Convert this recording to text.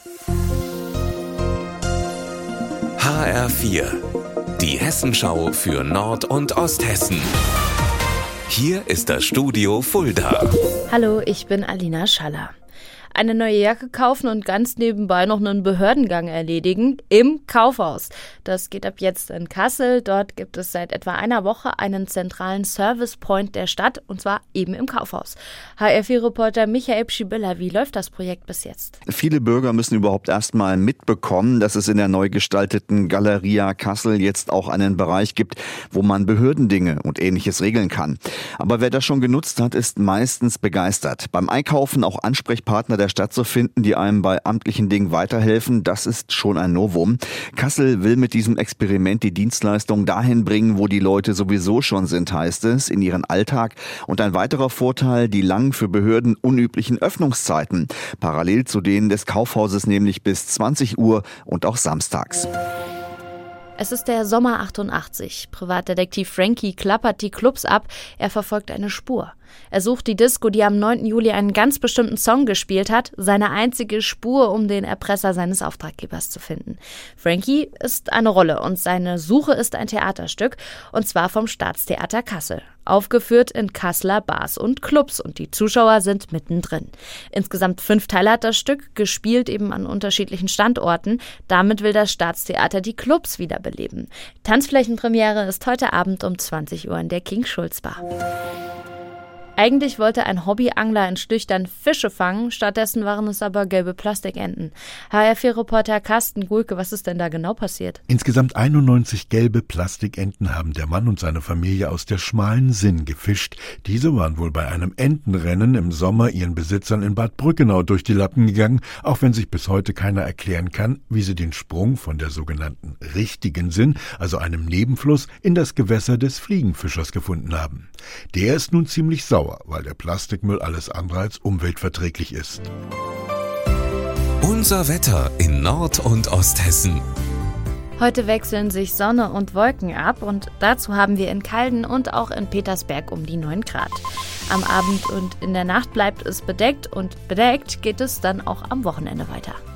HR4, die Hessenschau für Nord- und Osthessen. Hier ist das Studio Fulda. Hallo, ich bin Alina Schaller. Eine neue Jacke kaufen und ganz nebenbei noch einen Behördengang erledigen im Kaufhaus. Das geht ab jetzt in Kassel. Dort gibt es seit etwa einer Woche einen zentralen Service-Point der Stadt, und zwar eben im Kaufhaus. HR4-Reporter Michael Pschibilla, wie läuft das Projekt bis jetzt? Viele Bürger müssen überhaupt erst mal mitbekommen, dass es in der neu gestalteten Galeria Kassel jetzt auch einen Bereich gibt, wo man Behördendinge und Ähnliches regeln kann. Aber wer das schon genutzt hat, ist meistens begeistert. Beim Einkaufen auch Ansprechpartner der Stadt zu finden, die einem bei amtlichen Dingen weiterhelfen, das ist schon ein Novum. Kassel will mit diesem Experiment die Dienstleistung dahin bringen, wo die Leute sowieso schon sind, heißt es, in ihren Alltag. Und ein weiterer Vorteil, die lang für Behörden unüblichen Öffnungszeiten. Parallel zu denen des Kaufhauses, nämlich bis 20 Uhr und auch samstags. Es ist der Sommer 88. Privatdetektiv Frankie klappert die Clubs ab. Er verfolgt eine Spur. Er sucht die Disco, die am 9. Juli einen ganz bestimmten Song gespielt hat, seine einzige Spur, um den Erpresser seines Auftraggebers zu finden. Frankie ist eine Rolle und seine Suche ist ein Theaterstück, und zwar vom Staatstheater Kassel. Aufgeführt in Kasseler Bars und Clubs, und die Zuschauer sind mittendrin. Insgesamt 5 Teile hat das Stück, gespielt eben an unterschiedlichen Standorten. Damit will das Staatstheater die Clubs wiederbeleben. Tanzflächenpremiere ist heute Abend um 20 Uhr in der King-Schulz-Bar. Eigentlich wollte ein Hobbyangler in Schlüchtern Fische fangen, stattdessen waren es aber gelbe Plastikenten. HR4-Reporter Carsten Gulke, was ist denn da genau passiert? Insgesamt 91 gelbe Plastikenten haben der Mann und seine Familie aus der schmalen Sinn gefischt. Diese waren wohl bei einem Entenrennen im Sommer ihren Besitzern in Bad Brückenau durch die Lappen gegangen, auch wenn sich bis heute keiner erklären kann, wie sie den Sprung von der sogenannten richtigen Sinn, also einem Nebenfluss, in das Gewässer des Fliegenfischers gefunden haben. Der ist nun ziemlich sauer, weil der Plastikmüll alles andere als umweltverträglich ist. Unser Wetter in Nord- und Osthessen. Heute wechseln sich Sonne und Wolken ab, und dazu haben wir in Calden und auch in Petersberg um die 9 Grad. Am Abend und in der Nacht bleibt es bedeckt, und bedeckt geht es dann auch am Wochenende weiter.